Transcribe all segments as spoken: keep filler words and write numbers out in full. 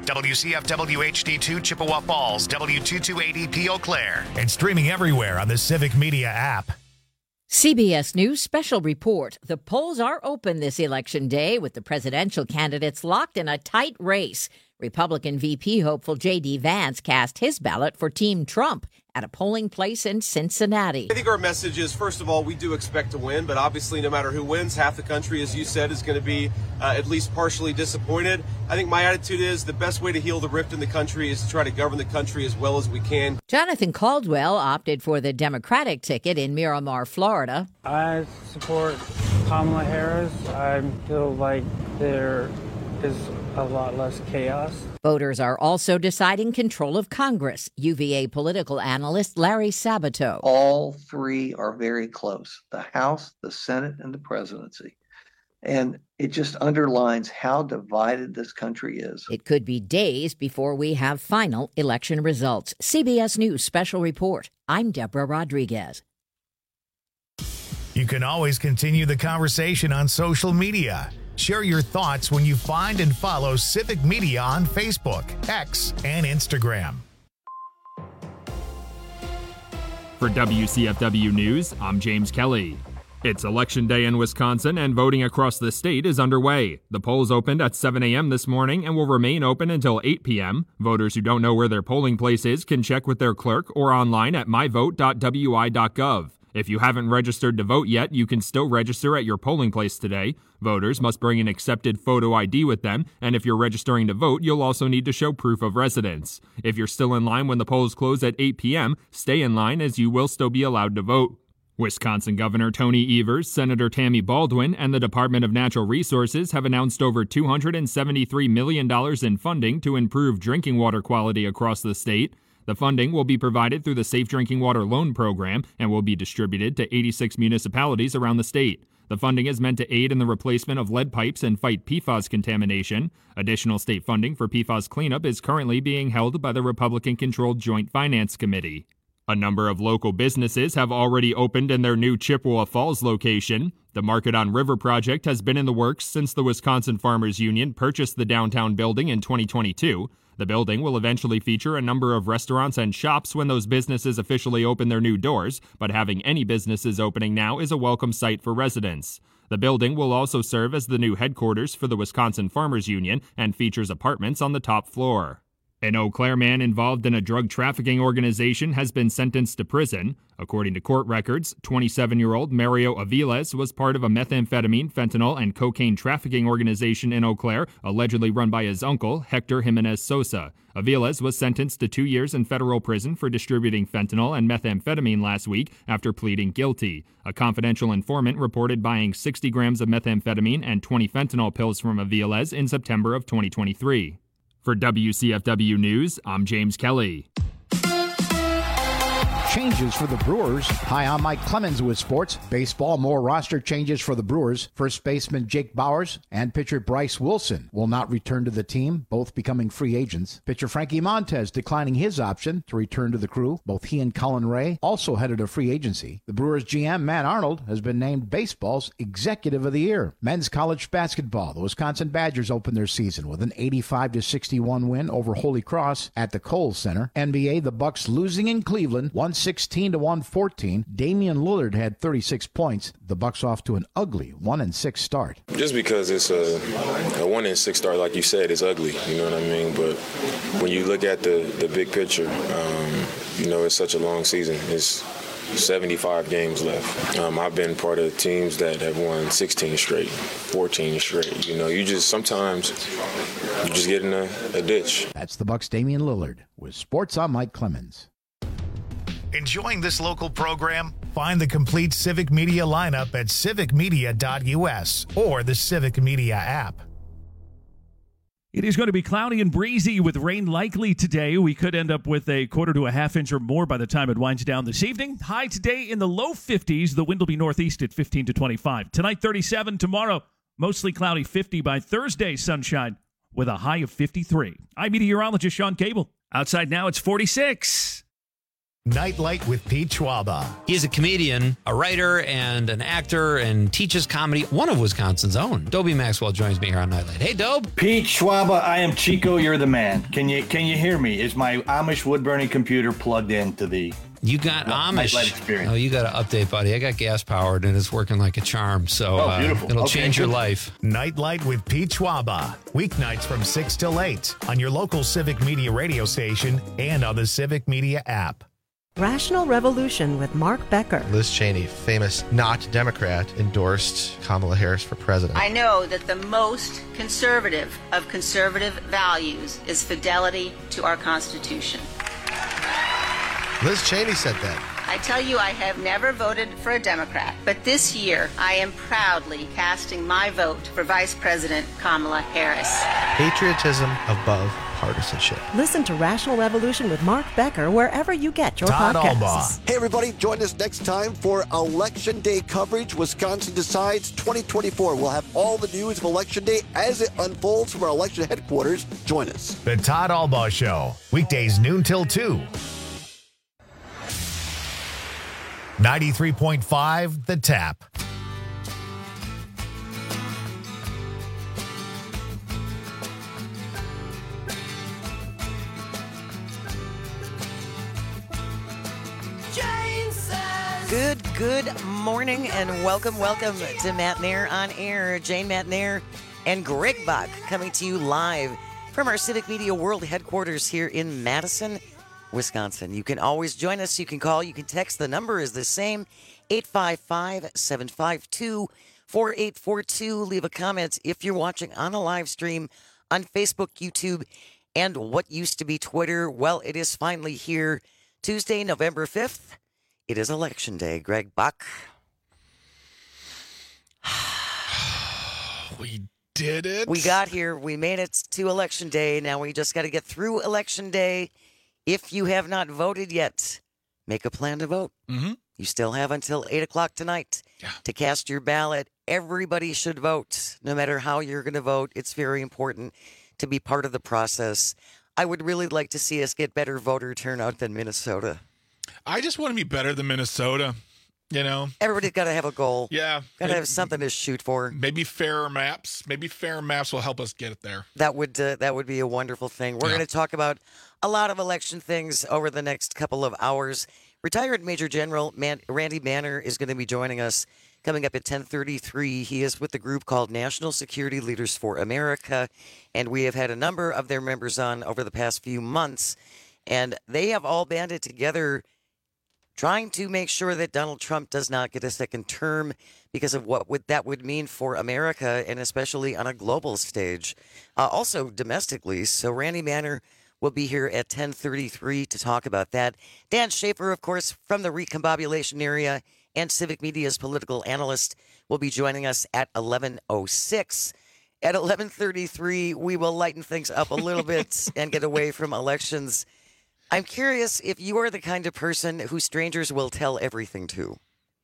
W C F W H D two Chippewa Falls, W two two eight E P Eau Claire, and streaming everywhere on the Civic Media app. C B S News special report. The polls are open this election day with the presidential candidates locked in a tight race. Republican V P hopeful J D. Vance cast his ballot for Team Trump at a polling place in Cincinnati. I think our message is, first of all, we do expect to win, but obviously no matter who wins, half the country, as you said, is going to be uh, at least partially disappointed. I think my attitude is the best way to heal the rift in the country is to try to govern the country as well as we can. Jonathan Caldwell opted for the Democratic ticket in Miramar, Florida. I support Kamala Harris. I feel like there is a lot less chaos. Voters are also deciding control of Congress. U V A political analyst Larry Sabato. All three are very close, the House, the Senate, and the presidency. And it just underlines how divided this country is. It could be days before we have final election results. C B S News special report. I'm Deborah Rodriguez. You can always continue the conversation on social media. Share your thoughts when you find and follow Civic Media on Facebook, X, and Instagram. For W C F W News, I'm James Kelly. It's Election Day in Wisconsin, and voting across the state is underway. The polls opened at seven a.m. this morning and will remain open until eight p.m. Voters who don't know where their polling place is can check with their clerk or online at my vote dot w i dot gov. If you haven't registered to vote yet, you can still register at your polling place today. Voters must bring an accepted photo I D with them, and if you're registering to vote, you'll also need to show proof of residence. If you're still in line when the polls close at eight p.m., stay in line as you will still be allowed to vote. Wisconsin Governor Tony Evers, Senator Tammy Baldwin, and the Department of Natural Resources have announced over two hundred seventy-three million dollars in funding to improve drinking water quality across the state. The funding will be provided through the Safe Drinking Water Loan Program and will be distributed to eighty-six municipalities around the state. The funding is meant to aid in the replacement of lead pipes and fight P FAS contamination. Additional state funding for P FAS cleanup is currently being held by the Republican-controlled Joint Finance Committee. A number of local businesses have already opened in their new Chippewa Falls location. The Market on River project has been in the works since the Wisconsin Farmers Union purchased the downtown building in twenty twenty-two. The building will eventually feature a number of restaurants and shops when those businesses officially open their new doors, but having any businesses opening now is a welcome sight for residents. The building will also serve as the new headquarters for the Wisconsin Farmers Union and features apartments on the top floor. An Eau Claire man involved in a drug trafficking organization has been sentenced to prison. According to court records, twenty-seven-year-old Mario Aviles was part of a methamphetamine, fentanyl, and cocaine trafficking organization in Eau Claire, allegedly run by his uncle, Hector Jimenez Sosa. Aviles was sentenced to two years in federal prison for distributing fentanyl and methamphetamine last week after pleading guilty. A confidential informant reported buying sixty grams of methamphetamine and twenty fentanyl pills from Aviles in September of twenty twenty-three. For W C F W News, I'm James Kelly. Changes for the Brewers. Hi, I'm Mike Clemens with sports. Baseball, more roster changes for the Brewers. First baseman Jake Bauers and pitcher Bryce Wilson will not return to the team, both becoming free agents. Pitcher Frankie Montez declining his option to return to the crew. Both he and Colin Ray also headed a free agency. The Brewers G M, Matt Arnold, has been named baseball's Executive of the Year. Men's college basketball. The Wisconsin Badgers opened their season with an eighty-five to sixty-one win over Holy Cross at the Kohl's Center. N B A, the Bucks losing in Cleveland, one sixteen to one fourteen. Damian Lillard had thirty-six points. The Bucks off to an ugly one and six start. Just because it's a, a one and six start, like you said, is ugly. You know what I mean? But when you look at the the big picture, um, you know, it's such a long season. It's seventy-five games left. Um, I've been part of teams that have won sixteen straight, fourteen straight. You know, you just sometimes you just get in a, a ditch. That's the Bucks' Damian Lillard. With sports, I'm Mike Clemens. Enjoying this local program? Find the complete Civic Media lineup at civic media dot u s or the Civic Media app. It is going to be cloudy and breezy with rain likely today. We could end up with a quarter to a half inch or more by the time it winds down this evening. High today in the low fifties. The wind will be northeast at fifteen to twenty-five. Tonight, thirty-seven. Tomorrow, mostly cloudy, fifty. By Thursday, sunshine with a high of fifty-three. I'm meteorologist Sean Cable. Outside now, it's forty-six. Nightlight with Pete Schwaba. He is a comedian, a writer, and an actor, and teaches comedy, one of Wisconsin's own. Dobie Maxwell joins me here on Nightlight. Hey, Dobe. Pete Schwaba, I am Chico, you're the man. Can you can you hear me? Is my Amish wood-burning computer plugged into the... You got Amish. Nightlight experience? Oh, you got to update, buddy. I got gas-powered, and it's working like a charm, so oh, beautiful. uh, it'll okay, change good. your life. Nightlight with Pete Schwaba. Weeknights from six till eight on your local Civic Media radio station and on the Civic Media app. Rational Revolution with Mark Becker. Liz Cheney, famous not Democrat, endorsed Kamala Harris for president. I know that the most conservative of conservative values is fidelity to our Constitution. Liz Cheney said that. I tell you, I have never voted for a Democrat, but this year I am proudly casting my vote for Vice President Kamala Harris. Patriotism above partisanship. Listen to Rational Revolution with Mark Becker wherever you get your Todd podcasts. Albaugh. Hey, everybody, join us next time for Election Day coverage. Wisconsin Decides twenty twenty-four. We'll have all the news of Election Day as it unfolds from our election headquarters. Join us. The Todd Albaugh Show. Weekdays noon till two. ninety-three point five The Tap. Good, good morning and welcome, welcome to Matt Nair on Air. Jane Matt Nair and Greg Bach coming to you live from our Civic Media World headquarters here in Madison, Wisconsin. You can always join us. You can call. You can text. The number is the same, eight five five, seven five two, four eight four two. Leave a comment if you're watching on a live stream on Facebook, YouTube, and what used to be Twitter. Well, it is finally here. Tuesday, November fifth. It is Election Day. Greg Bach. We did it. We got here. We made it to Election Day. Now we just got to get through Election Day. If you have not voted yet, make a plan to vote. Mm-hmm. You still have until eight o'clock tonight yeah. to cast your ballot. Everybody should vote, no matter how you're going to vote. It's very important to be part of the process. I would really like to see us get better voter turnout than Minnesota. I just want to be better than Minnesota, you know? Everybody's got to have a goal. Yeah. Got to have something to shoot for. Maybe fairer maps. Maybe fairer maps will help us get it there. That would uh, that would be a wonderful thing. We're yeah. going to talk about a lot of election things over the next couple of hours. Retired Major General Man- Randy Banner is going to be joining us coming up at ten thirty-three. He is with the group called National Security Leaders for America, and we have had a number of their members on over the past few months, and they have all banded together trying to make sure that Donald Trump does not get a second term because of what would, that would mean for America, and especially on a global stage, uh, also domestically. So Randy Banner will be here at ten thirty-three to talk about that. Dan Schaefer, of course, from the recombobulation area and Civic Media's political analyst, will be joining us at eleven oh six. At eleven thirty-three, we will lighten things up a little bit and get away from elections. I'm curious if you are the kind of person who strangers will tell everything to.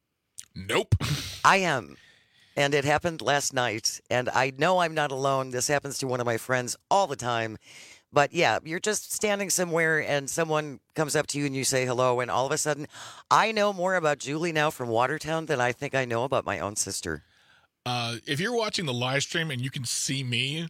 Nope. I am. And it happened last night. And I know I'm not alone. This happens to one of my friends all the time. But yeah, you're just standing somewhere and someone comes up to you and you say hello. And all of a sudden, I know more about Julie now from Watertown than I think I know about my own sister. Uh, if you're watching the live stream and you can see me,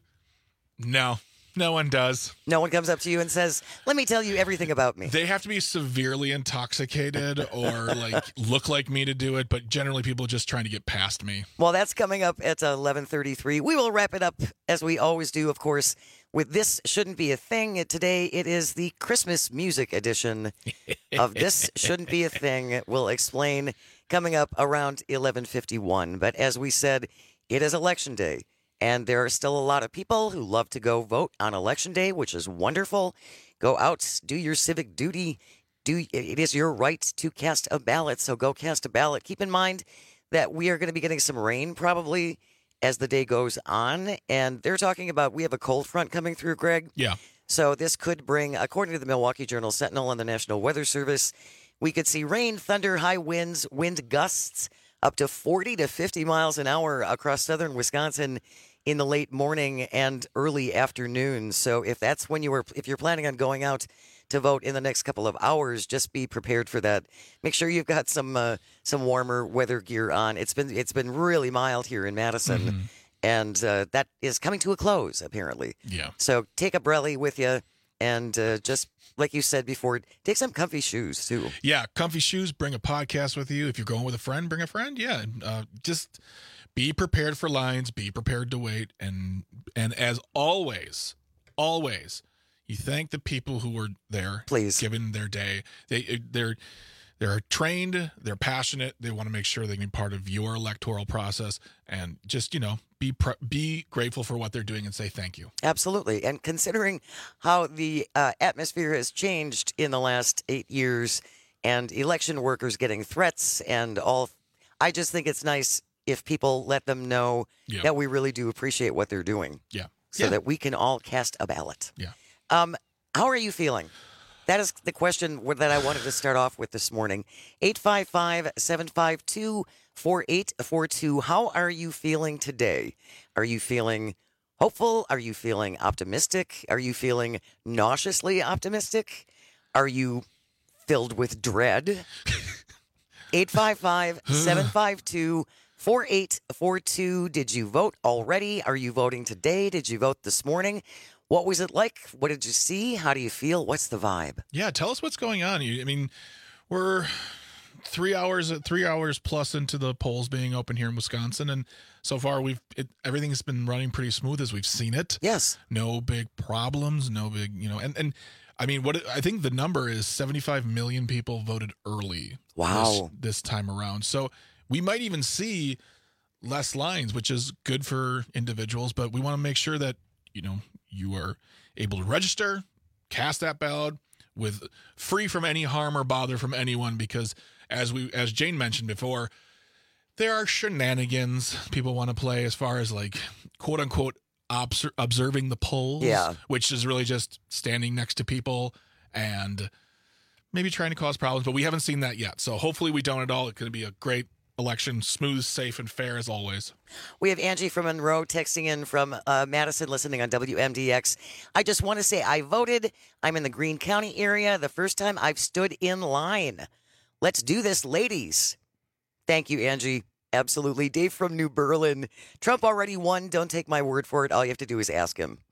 no. No one does. No one comes up to you and says, let me tell you everything about me. They have to be severely intoxicated or like look like me to do it, but generally people just trying to get past me. Well, that's coming up at eleven thirty-three. We will wrap it up as we always do, of course, with This Shouldn't Be a Thing. Today it is the Christmas music edition of This Shouldn't Be a Thing. We'll explain coming up around eleven fifty-one. But as we said, it is Election Day. And there are still a lot of people who love to go vote on Election Day, which is wonderful. Go out, do your civic duty. Do it is your right to cast a ballot, so go cast a ballot. Keep in mind that we are going to be getting some rain probably as the day goes on. And they're talking about we have a cold front coming through, Greg. Yeah. So this could bring, according to the Milwaukee Journal Sentinel and the National Weather Service, we could see rain, thunder, high winds, wind gusts up to forty to fifty miles an hour across southern Wisconsin in the late morning and early afternoon. So if that's when you were, if you're planning on going out to vote in the next couple of hours. Just be prepared for that. Make sure you've got some uh, some warmer weather gear on. It's been it's been really mild here in Madison, mm-hmm. and uh, that is coming to a close apparently. Yeah. So take a brelly with you, and uh, just like you said before, take some comfy shoes too. Yeah, comfy shoes. Bring a podcast with you. If you're going with a friend, bring a friend. Yeah, uh, just be prepared for lines. Be prepared to wait, and and as always, always. You thank the people who were there, please, given their day. They they're they're trained, they're passionate. They want to make sure they can be part of your electoral process, and just you know be pre- be grateful for what they're doing and say thank you. Absolutely, and considering how the uh, atmosphere has changed in the last eight years, and election workers getting threats and all, I just think it's nice if people let them know yeah. that we really do appreciate what they're doing. Yeah, so yeah. that we can all cast a ballot. Yeah. Um, how are you feeling? That is the question that I wanted to start off with this morning. eight five five, seven five two, four eight four two. How are you feeling today? Are you feeling hopeful? Are you feeling optimistic? Are you feeling nauseously optimistic? Are you filled with dread? eight five five, seven five two, four eight four two. Did you vote already? Are you voting today? Did you vote this morning? What was it like? What did you see? How do you feel? What's the vibe? Yeah, tell us what's going on. You, I mean, we're three hours, three hours plus into the polls being open here in Wisconsin, and so far we've it, everything's been running pretty smooth as we've seen it. Yes, no big problems, no big, you know, and and I mean, what I think the number is seventy-five million people voted early. Wow, this, this time around, so we might even see less lines, which is good for individuals, but we want to make sure that you know. You are able to register, cast that ballot with free from any harm or bother from anyone, because as we as Jane mentioned before, there are shenanigans people want to play as far as like quote unquote obser- observing the polls, yeah. which is really just standing next to people and maybe trying to cause problems, but we haven't seen that yet. So hopefully we don't at all. It's going to be a great election, smooth, safe, and fair as always. We have Angie from Monroe texting in from uh, Madison, listening on W M D X. I just want to say I voted. I'm in the Greene County area. The first time I've stood in line. Let's do this, ladies. Thank you, Angie. Absolutely. Dave from New Berlin. Trump already won. Don't take my word for it. All you have to do is ask him.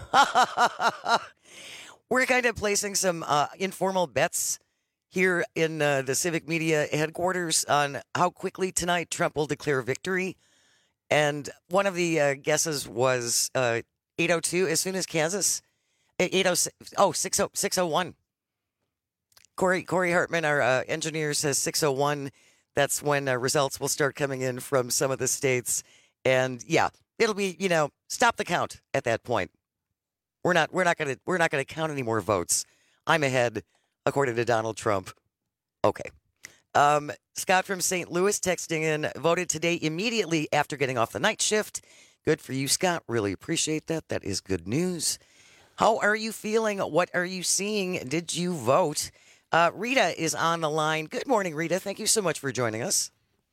We're kind of placing some uh, informal bets here in uh, the Civic Media headquarters on how quickly tonight Trump will declare victory. And one of the uh, guesses was uh, eight oh two, as soon as Kansas, eight oh six, oh, six oh one. Corey, Corey Hartman, our uh, engineer, says six oh one. That's when uh, results will start coming in from some of the states. And yeah, it'll be, you know, stop the count at that point. We're not, we're not going to, we're not going to count any more votes. I'm ahead. According to Donald Trump. Okay. Um, Scott from Saint Louis texting in, voted today immediately after getting off the night shift. Good for you, Scott. Really appreciate that. That is good news. How are you feeling? What are you seeing? Did you vote? Uh, Rita is on the line. Good morning, Rita. Thank you so much for joining us.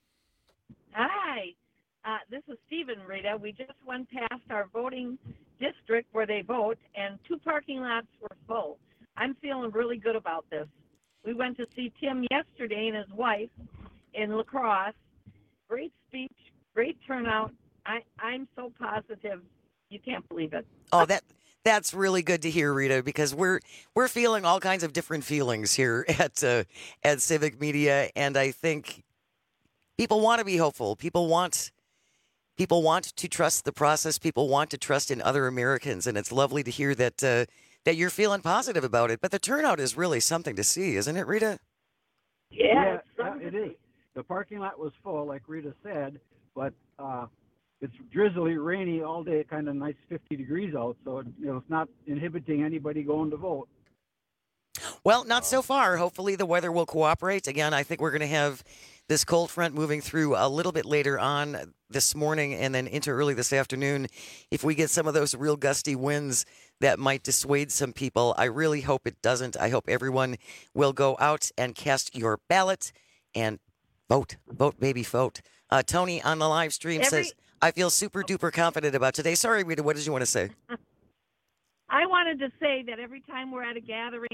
Hi. Uh, this is Stephen, Rita. We just went past our voting district where they vote, and two parking lots were full. I'm feeling really good about this. We went to see Tim yesterday and his wife in La Crosse. Great speech, great turnout. I, I'm so positive. You can't believe it. Oh, that that's really good to hear, Rita, because we're we're feeling all kinds of different feelings here at uh, at Civic Media, and I think people want to be hopeful. People want people want to trust the process. People want to trust in other Americans, and it's lovely to hear that. Uh, that you're feeling positive about it. But the turnout is really something to see, isn't it, Rita? Yeah, yeah it is. The parking lot was full, like Rita said, but uh, it's drizzly, rainy all day, kind of nice fifty degrees out, so it, you know, it's not inhibiting anybody going to vote. Well, not so far. Hopefully the weather will cooperate. Again, I think we're going to have this cold front moving through a little bit later on this morning and then into early this afternoon. If we get some of those real gusty winds that might dissuade some people, I really hope it doesn't. I hope everyone will go out and cast your ballot and vote. Vote, baby, vote. Uh, Tony on the live stream Every- says, I feel super duper confident about today. Sorry, Rita, what did you want to say? I wanted to say that every time we're at a gathering,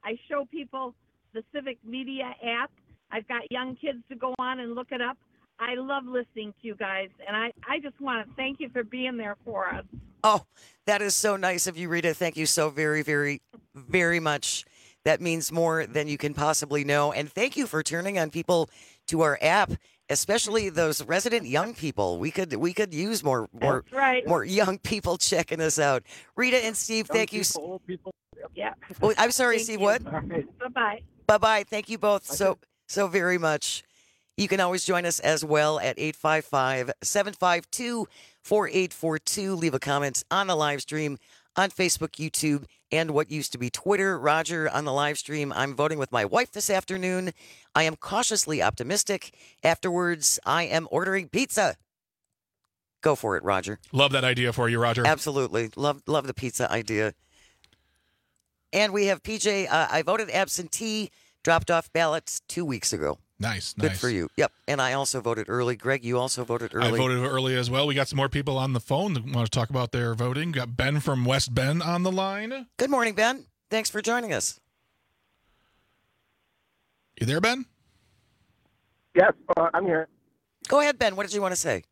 I show people the Civic Media app. I've got young kids to go on and look it up. I love listening to you guys, and I, I just want to thank you for being there for us. Oh, that is so nice of you, Rita. Thank you so very, very, very much. That means more than you can possibly know. And thank you for turning on people to our app, especially those resident young people. We could we could use more more right. more young people checking us out. Rita and Steve, Young thank people, you. Old people. Yeah. Oh, I'm sorry, Thank Steve. you. What? Bye-bye. Bye-bye. Thank you both so so very much. You can always join us as well at eight five five, seven five two, four eight four two. Leave a comment on the live stream on Facebook, YouTube, and what used to be Twitter. Roger, on the live stream, I'm voting with my wife this afternoon. I am cautiously optimistic. Afterwards, I am ordering pizza. Go for it, Roger. Love that idea for you, Roger. Absolutely. Love love the pizza idea. And we have P J. Uh, I voted absentee, dropped off ballots two weeks ago. Nice, Good nice. for you. Yep. And I also voted early. Greg, you also voted early. I voted early as well. We got some more people on the phone that want to talk about their voting. We got Ben from West Bend on the line. Good morning, Ben. Thanks for joining us. You there, Ben? Yes, uh, I'm here. Go ahead, Ben. What did you want to say?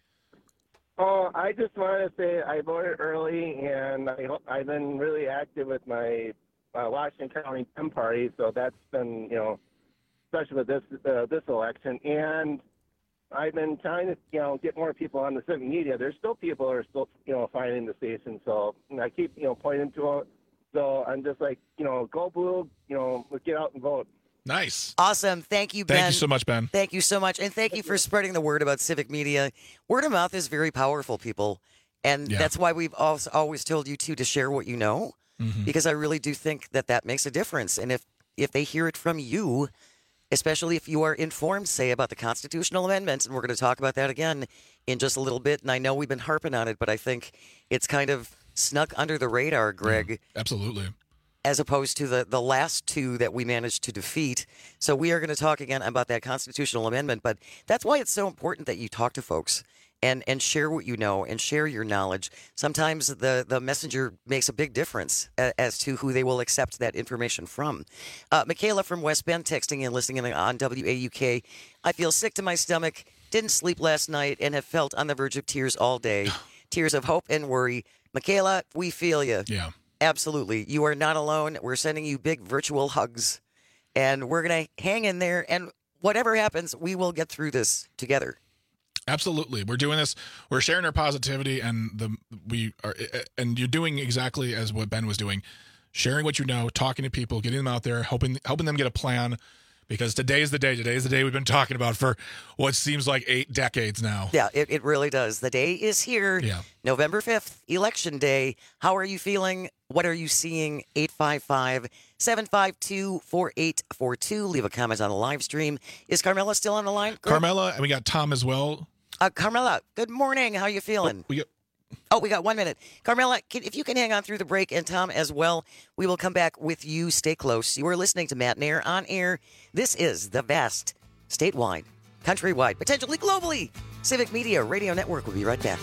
Oh, I just want to say I voted early, and I, I've been really active with my uh, Washington County Dem Party, so that's been, you know, especially with this uh, this election. And I've been trying to, you know, get more people on the civic media. There's still people who are still, you know, finding the station, so and I keep, you know, pointing to it. So I'm just like, you know, go blue, you know, let's get out and vote. Nice. Awesome. Thank you, Ben. Thank you so much, Ben. Thank you so much. And thank you for spreading the word about civic media. Word of mouth is very powerful, people. And Yeah. that's why we've also always told you, too, to share what you know, Mhm. because I really do think that that makes a difference. And if, if they hear it from you, especially if you are informed, say, about the constitutional amendments, and we're going to talk about that again in just a little bit. And I know we've been harping on it, but I think it's kind of snuck under the radar, Greg. Absolutely. As opposed to the, the last two that we managed to defeat. So we are going to talk again about that constitutional amendment. But that's why it's so important that you talk to folks and, and share what you know and share your knowledge. Sometimes the, the messenger makes a big difference a, as to who they will accept that information from. Uh, Michaela from West Bend texting and listening in on W A U K. I feel sick to my stomach, didn't sleep last night, and have felt on the verge of tears all day. Tears of hope and worry. Michaela, we feel you. Yeah. Absolutely. You are not alone. We're sending you big virtual hugs, and we're going to hang in there. And whatever happens, we will get through this together. Absolutely. We're doing this. We're sharing our positivity, and the we are, and you're doing exactly as what Ben was doing, sharing what you know, talking to people, getting them out there, helping helping them get a plan. Because today is the day. Today is the day we've been talking about for what seems like eight decades now. Yeah, it, it really does. The day is here. Yeah. November fifth, Election Day. How are you feeling? What are you seeing? eight five five, seven five two, four eight four two. Leave a comment on the live stream. Is Carmela still on the line? Greg? Carmela, and we got Tom as well. Uh, Carmela, good morning. How you feeling? Oh, we got- Oh, we got one minute. Carmela, can, if you can hang on through the break, and Tom as well, we will come back with you. Stay close. You are listening to Matt Nair on air. This is the vast, statewide, countrywide, potentially globally, Civic Media Radio Network. We'll be right back.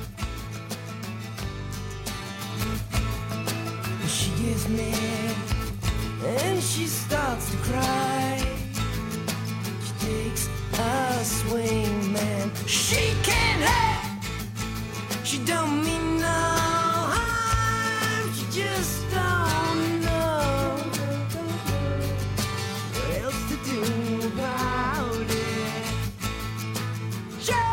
She gets mad and she starts to cry. She takes a swing, man. She can't have. She don't mean no harm. She just don't know what else to do about it. Jane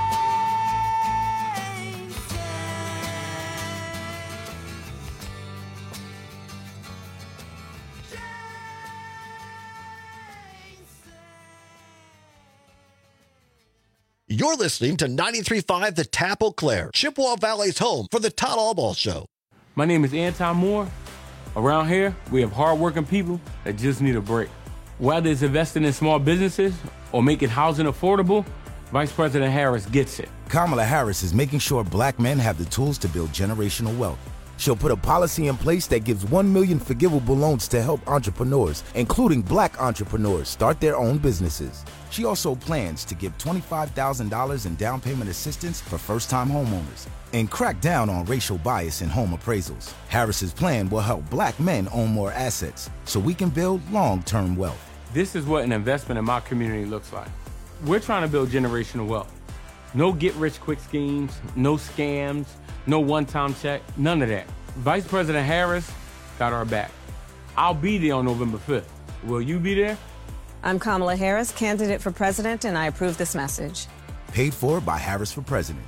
You're listening to ninety-three point five The Tap Eau Claire, Chippewa Valley's home for the Todd Allball Show. My name is Anton Moore. Around here, we have hardworking people that just need a break. Whether it's investing in small businesses or making housing affordable, Vice President Harris gets it. Kamala Harris is making sure black men have the tools to build generational wealth. She'll put a policy in place that gives one million forgivable loans to help entrepreneurs, including Black entrepreneurs, start their own businesses. She also plans to give twenty-five thousand dollars in down payment assistance for first-time homeowners and crack down on racial bias in home appraisals. Harris's plan will help Black men own more assets so we can build long-term wealth. This is what an investment in my community looks like. We're trying to build generational wealth. No get-rich-quick schemes, no scams, no one-time check, none of that. Vice President Harris got our back. I'll be there on November fifth. Will you be there? I'm Kamala Harris, candidate for president, and I approve this message. Paid for by Harris for President.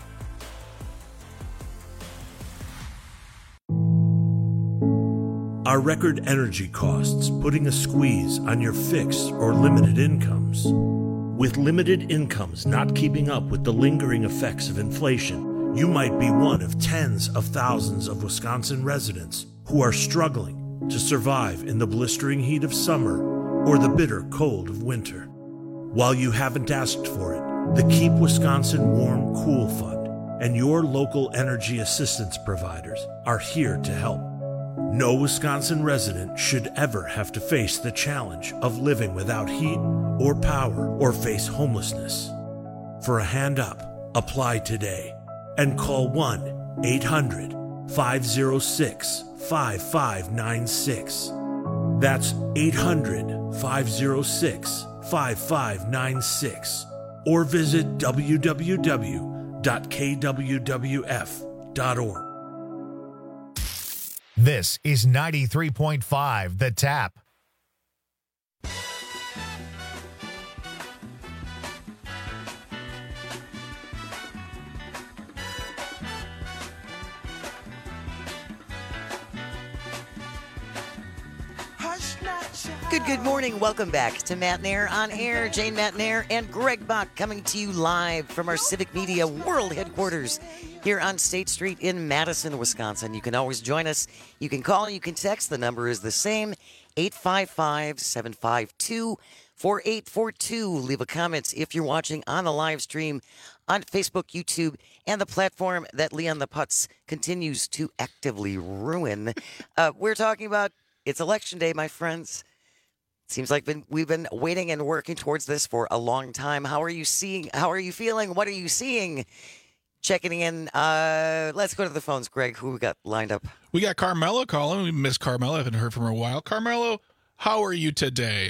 Are record energy costs putting a squeeze on your fixed or limited incomes? With limited incomes not keeping up with the lingering effects of inflation, you might be one of tens of thousands of Wisconsin residents who are struggling to survive in the blistering heat of summer or the bitter cold of winter. While you haven't asked for it, the Keep Wisconsin Warm Cool Fund and your local energy assistance providers are here to help. No Wisconsin resident should ever have to face the challenge of living without heat or power or face homelessness. For a hand up, apply today and call one eight hundred five oh six five five nine six. That's eight hundred five oh six five five nine six or visit w w w dot k w w f dot org. This is ninety-three point five The Tap. Good, good morning. Welcome back to Matt Nair on Air. Jane Matt Nair and Greg Bach coming to you live from our Civic Media World Headquarters here on State Street in Madison, Wisconsin. You can always join us. You can call, you can text. The number is the same, eight five five, seven five two, four eight four two. Leave a comment if you're watching on the live stream on Facebook, YouTube, and the platform that Leon the Putz continues to actively ruin. Uh, we're talking about it's Election Day, my friends. Seems like been, we've been waiting and working towards this for a long time. How are you seeing? How are you feeling? What are you seeing? Checking in. Uh, let's go to the phones, Greg. Who we got lined up? We got Carmelo calling. We missed Carmelo. I haven't heard from her in a while. Carmelo, how are you today?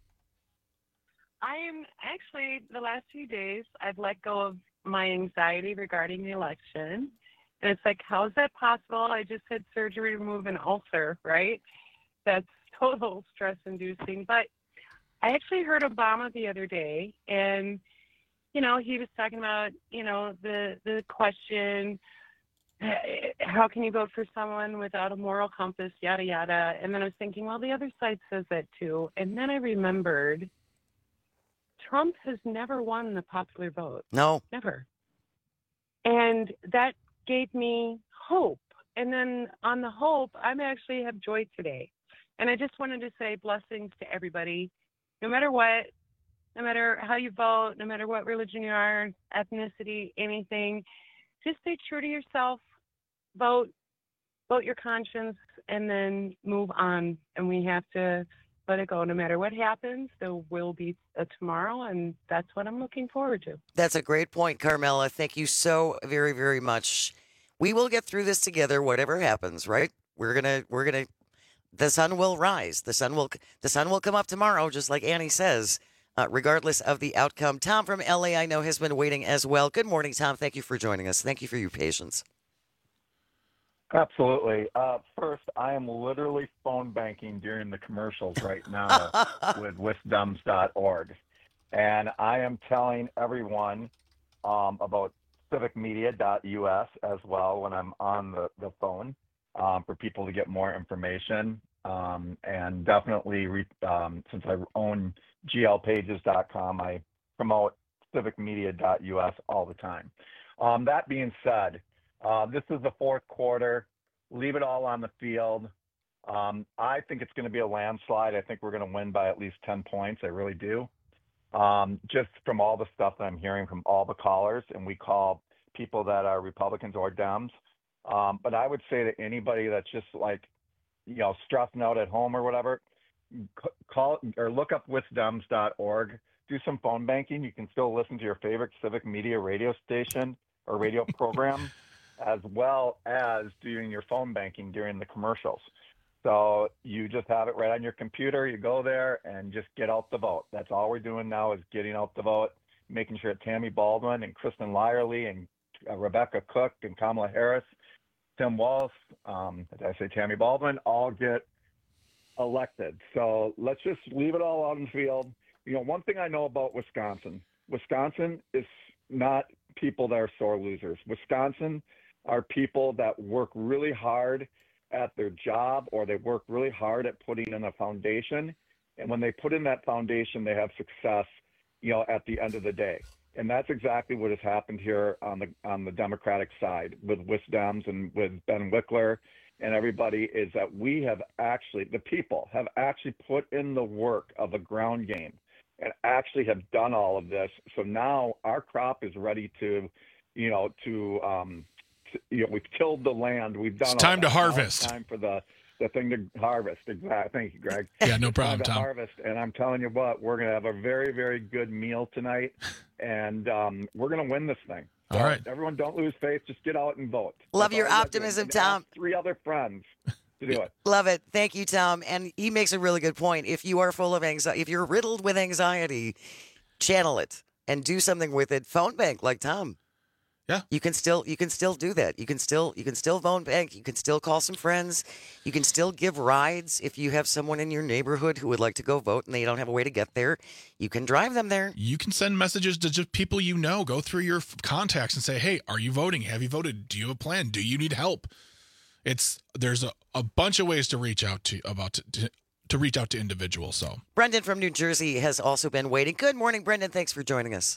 I am actually, the last few days, I've let go of my anxiety regarding the election. And it's like, how is that possible? I just had surgery to remove an ulcer, right? That's total stress-inducing. But I actually heard Obama the other day, and, you know, he was talking about, you know, the, the question, how can you vote for someone without a moral compass, yada, yada. And then I was thinking, well, the other side says that too. And then I remembered Trump has never won the popular vote. No. Never. And that gave me hope. And then on the hope, I'm actually have joy today. And I just wanted to say blessings to everybody, no matter what, no matter how you vote, no matter what religion you are, ethnicity, anything, just stay true to yourself, vote, vote your conscience, and then move on. And we have to let it go. No matter what happens, there will be a tomorrow, and that's what I'm looking forward to. That's a great point, Carmela. Thank you so very, very much. We will get through this together, whatever happens, right? We're gonna, we're gonna, the sun will rise. The sun will, the sun will come up tomorrow, just like Annie says, uh, regardless of the outcome. Tom from L A, I know, has been waiting as well. Good morning, Tom. Thank you for joining us. Thank you for your patience. Absolutely. Uh, first, I am literally phone banking during the commercials right now with wisdoms dot org. And I am telling everyone um, about civic media dot U S as well when I'm on the, the phone um, for people to get more information. Um, and definitely, re- um, since I own G L pages dot com, I promote civic media dot U S all the time. Um, that being said, Uh, this is the fourth quarter. Leave it all on the field. Um, I think it's going to be a landslide. I think we're going to win by at least ten points. I really do. Um, just from all the stuff that I'm hearing from all the callers, and we call people that are Republicans or Dems, Um, but I would say to anybody that's just like, you know, stressing out at home or whatever, c- call or look up wisdoms dot org. Do some phone banking. You can still listen to your favorite civic media radio station or radio program, as well as doing your phone banking during the commercials. So you just have it right on your computer. You go there and just get out the vote. That's all we're doing now is getting out the vote, making sure Tammy Baldwin and Kristen Lyerly and uh, Rebecca Cook and Kamala Harris, Tim Walz, um, did I say Tammy Baldwin, all get elected. So let's just leave it all out in the field. You know, one thing I know about Wisconsin, Wisconsin is not people that are sore losers. Wisconsin are people that work really hard at their job, or they work really hard at putting in a foundation. And when they put in that foundation, they have success, you know, at the end of the day. And that's exactly what has happened here on the on the Democratic side with Wisdoms and with Ben Wickler and everybody, is that we have actually, the people have actually put in the work of a ground game and actually have done all of this. So now our crop is ready to, you know, to, um, to, you know, we've tilled the land. We've done It's all time that. to Now harvest. It's time for the, the thing to harvest. Exactly. Thank you, Greg. Yeah, no problem, Time to Tom. harvest. And I'm telling you what, we're going to have a very, very good meal tonight. And um, we're going to win this thing. All So right. Everyone don't lose faith. Just get out and vote. Love That's your all you gotta do. optimism, And Tom. ask three other friends to do it. Love it. Thank you, Tom. And he makes a really good point. If you are full of anxiety, if you're riddled with anxiety, channel it and do something with it. Phone bank like Tom. Yeah. You can still you can still do that. You can still you can still phone bank. You can still call some friends. You can still give rides if you have someone in your neighborhood who would like to go vote and they don't have a way to get there. You can drive them there. You can send messages to just people you know. Go through your f- contacts and say, hey, are you voting? Have you voted? Do you have a plan? Do you need help? It's there's a, a bunch of ways to reach out to about to, to, to reach out to individuals. So Brendan from New Jersey has also been waiting. Good morning, Brendan. Thanks for joining us.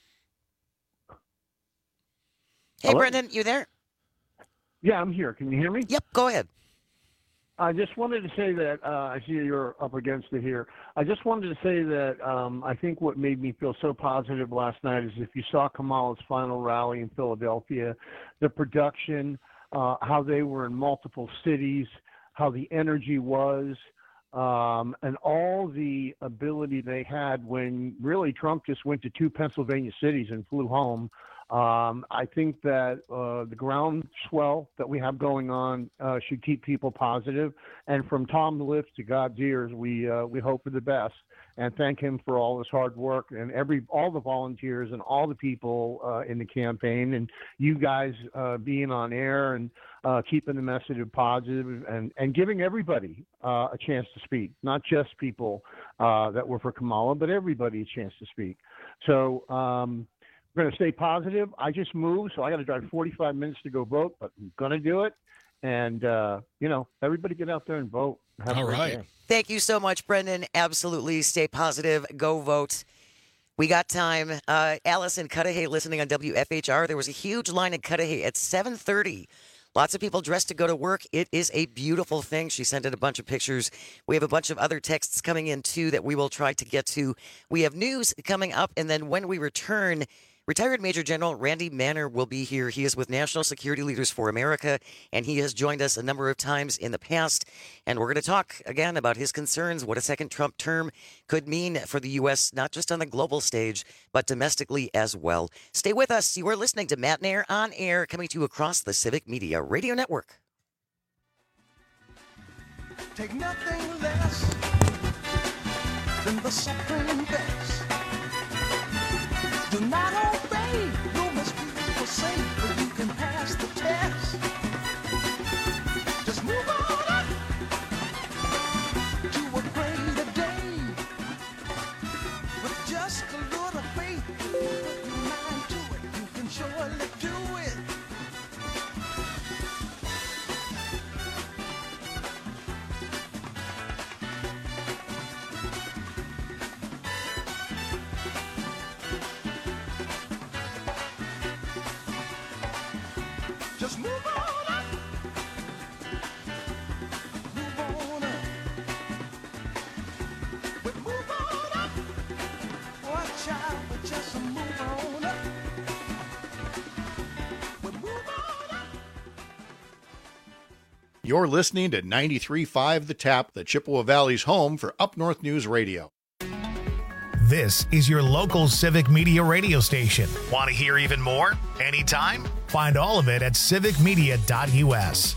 Hey, Hello? Brendan, you there? Yeah, I'm here. Can you hear me? Yep, go ahead. I just wanted to say that uh, I see you're up against it here. I just wanted to say that um, I think what made me feel so positive last night is if you saw Kamala's final rally in Philadelphia, the production, uh, how they were in multiple cities, how the energy was, um, and all the ability they had when really Trump just went to two Pennsylvania cities and flew home. Um, I think that uh, the groundswell that we have going on uh, should keep people positive. And from Tom Lift to God's ears, we uh, we hope for the best and thank him for all his hard work and every all the volunteers and all the people uh, in the campaign and you guys uh, being on air and uh, keeping the message positive and and giving everybody uh, a chance to speak, not just people uh, that were for Kamala, but everybody a chance to speak. So. Um, We're going to stay positive. I just moved, so I got to drive forty-five minutes to go vote, but I'm going to do it. And, uh, you know, everybody get out there and vote. Have a all great right. day. Thank you so much, Brendan. Absolutely. Stay positive. Go vote. We got time. Uh, Alice in Cudahy listening on W F H R. There was a huge line in Cudahy at seven thirty. Lots of people dressed to go to work. It is a beautiful thing. She sent in a bunch of pictures. We have a bunch of other texts coming in, too, that we will try to get to. We have news coming up, and then when we return, retired Major General Randy Manner will be here. He is with National Security Leaders for America, and he has joined us a number of times in the past. And we're going to talk again about his concerns, what a second Trump term could mean for the U S, not just on the global stage, but domestically as well. Stay with us. You are listening to Matt Nair on Air, coming to you across the Civic Media Radio Network. Take nothing less than the supreme best. Do not obey, you must be safe, but you can pass the test. Just move on up to a greater day. With just a little faith, put your mind to it, you can surely do it. You're listening to ninety-three point five The Tap, the Chippewa Valley's home for Up North News Radio. This is your local civic media radio station. Want to hear even more? Anytime? Find all of it at civic media dot U S.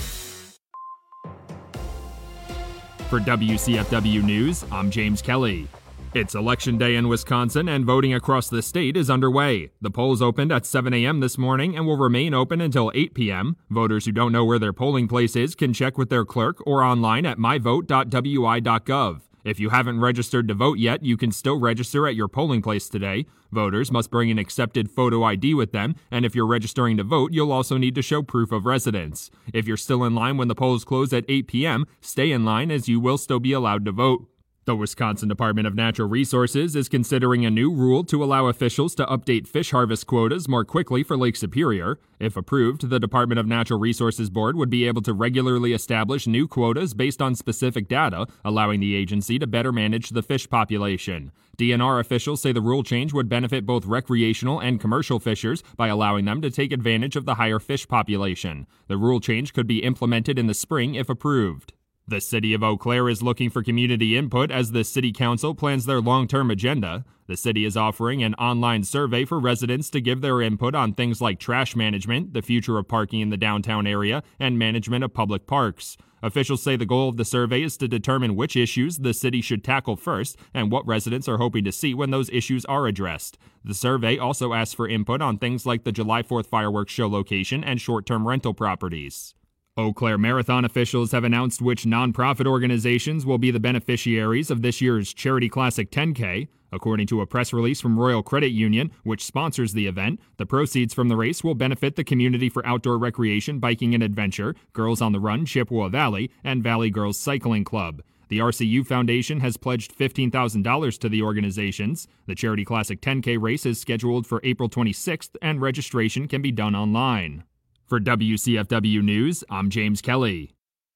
For W C F W News, I'm James Kelly. It's Election Day in Wisconsin, and voting across the state is underway. The polls opened at seven a.m. this morning and will remain open until eight p.m. Voters who don't know where their polling place is can check with their clerk or online at my vote dot w i dot gov. If you haven't registered to vote yet, you can still register at your polling place today. Voters must bring an accepted photo I D with them, and if you're registering to vote, you'll also need to show proof of residence. If you're still in line when the polls close at eight p.m., stay in line as you will still be allowed to vote. The Wisconsin Department of Natural Resources is considering a new rule to allow officials to update fish harvest quotas more quickly for Lake Superior. If approved, the Department of Natural Resources Board would be able to regularly establish new quotas based on specific data, allowing the agency to better manage the fish population. D N R officials say the rule change would benefit both recreational and commercial fishers by allowing them to take advantage of the higher fish population. The rule change could be implemented in the spring if approved. The City of Eau Claire is looking for community input as the City Council plans their long-term agenda. The city is offering an online survey for residents to give their input on things like trash management, the future of parking in the downtown area, and management of public parks. Officials say the goal of the survey is to determine which issues the city should tackle first and what residents are hoping to see when those issues are addressed. The survey also asks for input on things like the July fourth fireworks show location and short-term rental properties. Eau Claire Marathon officials have announced which nonprofit organizations will be the beneficiaries of this year's Charity Classic ten K. According to a press release from Royal Credit Union, which sponsors the event, the proceeds from the race will benefit the Community for Outdoor Recreation, Biking and Adventure, Girls on the Run, Chippewa Valley, and Valley Girls Cycling Club. The R C U Foundation has pledged fifteen thousand dollars to the organizations. The Charity Classic ten K race is scheduled for April twenty-sixth, and registration can be done online. For W C F W News, I'm James Kelly.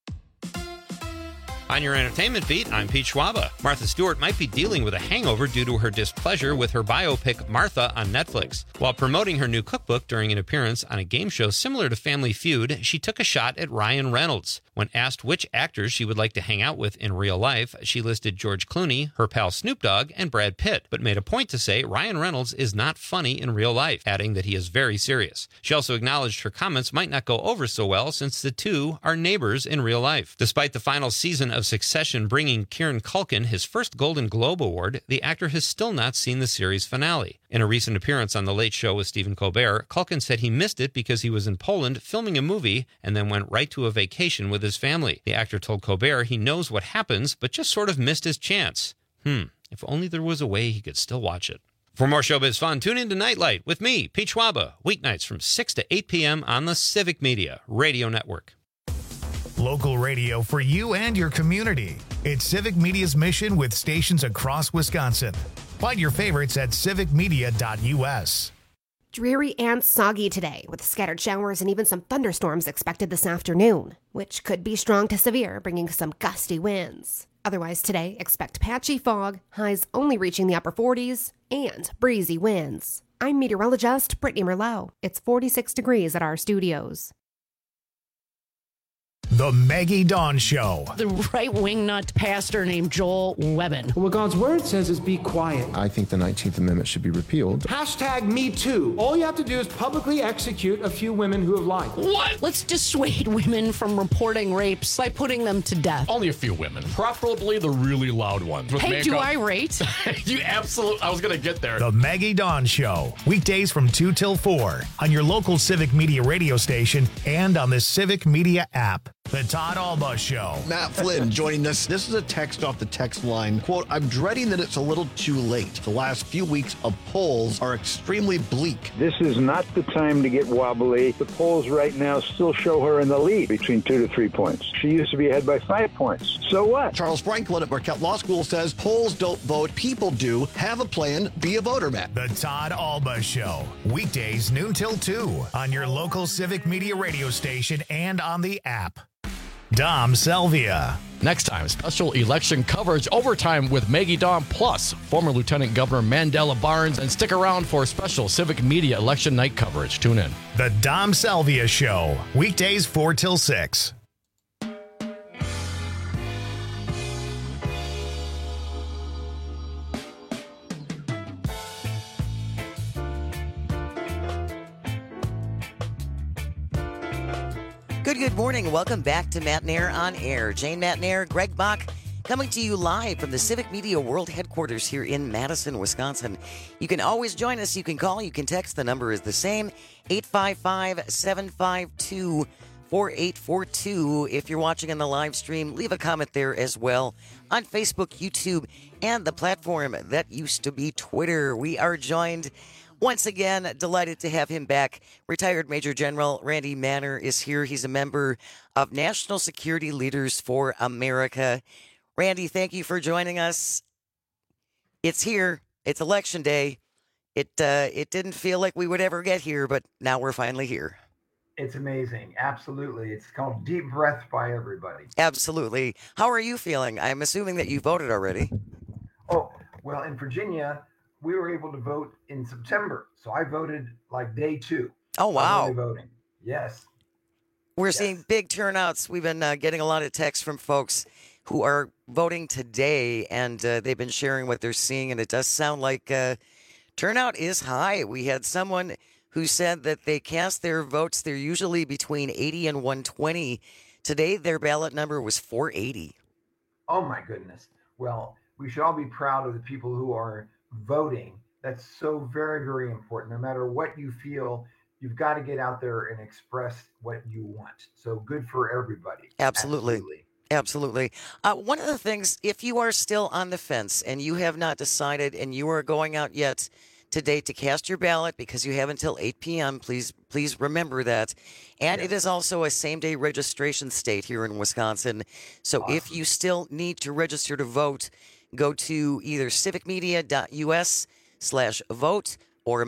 On your entertainment beat, I'm Pete Schwaba. Martha Stewart might be dealing with a hangover due to her displeasure with her biopic Martha on Netflix. While promoting her new cookbook during an appearance on a game show similar to Family Feud, she took a shot at Ryan Reynolds. When asked which actors she would like to hang out with in real life, she listed George Clooney, her pal Snoop Dogg, and Brad Pitt, but made a point to say Ryan Reynolds is not funny in real life, adding that he is very serious. She also acknowledged her comments might not go over so well since the two are neighbors in real life. Despite the final season of Succession bringing Kieran Culkin his first Golden Globe Award, the actor has still not seen the series finale. In a recent appearance on The Late Show with Stephen Colbert, Culkin said he missed it because he was in Poland filming a movie and then went right to a vacation with his family. The actor told Colbert he knows what happens, but just sort of missed his chance. Hmm, if only there was a way he could still watch it. For more showbiz fun, tune in to Nightlight with me, Pete Schwaba, weeknights from six to eight p.m. on the Civic Media Radio Network. Local radio for you and your community. It's Civic Media's mission with stations across Wisconsin. Find your favorites at civic media dot U S. Dreary and soggy today, with scattered showers and even some thunderstorms expected this afternoon, which could be strong to severe, bringing some gusty winds. Otherwise today, expect patchy fog, highs only reaching the upper forties, and breezy winds. I'm meteorologist Brittany Merlot. It's forty-six degrees at our studios. The Maggie Dawn Show. The right-wing nut pastor named Joel Webbin. What God's word says is be quiet. I think the nineteenth Amendment should be repealed. Hashtag Me Too. All you have to do is publicly execute a few women who have lied. What? Let's dissuade women from reporting rapes by putting them to death. Only a few women, preferably the really loud ones. Hey, makeup. do I rate? You absolutely, I was going to get there. The Maggie Dawn Show. Weekdays from two till four on your local Civic Media radio station and on the Civic Media app. The Todd Alba Show. Matt Flynn joining us. This is a text off the text line. Quote, I'm dreading that it's a little too late. The last few weeks of polls are extremely bleak. This is not the time to get wobbly. The polls right now still show her in the lead between two to three points. She used to be ahead by five points. So what? Charles Franklin at Marquette Law School says polls don't vote, people do. Have a plan, be a voter, Matt. The Todd Alba Show. Weekdays noon till two on your local Civic Media radio station and on the app. Dom Selvia. Next time, special election coverage overtime with Maggie Dawn plus former Lieutenant Governor Mandela Barnes, and stick around for special Civic Media election night coverage. Tune in. The Dom Selvia Show. Weekdays four till six. Good, good morning. Welcome back to Matt Nair on Air. Jane Matt Nair, Greg Bach, coming to you live from the Civic Media World Headquarters here in Madison, Wisconsin. You can always join us. You can call. You can text. The number is the same, eight five five, seven five two, four eight four two. If you're watching on the live stream, leave a comment there as well on Facebook, YouTube, and the platform that used to be Twitter. We are joined once again, delighted to have him back. Retired Major General Randy Manner is here. He's a member of National Security Leaders for America. Randy, thank you for joining us. It's here. It's Election Day. It uh, it didn't feel like we would ever get here, but now we're finally here. It's amazing. Absolutely. It's called Deep Breath by everybody. Absolutely. How are you feeling? I'm assuming that you voted already. Oh, well, in Virginia, we were able to vote in September. So I voted like day two. Oh, wow. Early voting. Yes. We're Yes. seeing big turnouts. We've been uh, getting a lot of texts from folks who are voting today, and uh, they've been sharing what they're seeing, and it does sound like uh, turnout is high. We had someone who said that they cast their votes. They're usually between eighty and one twenty. Today, their ballot number was four eighty. Oh, my goodness. Well, we should all be proud of the people who are voting. That's so very, very important. No matter what you feel, you've got to get out there and express what you want. So good for everybody. Absolutely. Absolutely. Absolutely. Uh, one of the things, if you are still on the fence and you have not decided and you are going out yet today to cast your ballot because you have until eight p.m., please please remember that. And it is also a same-day registration state here in Wisconsin. So if you still need to register to vote, go to either civicmedia.us slash vote or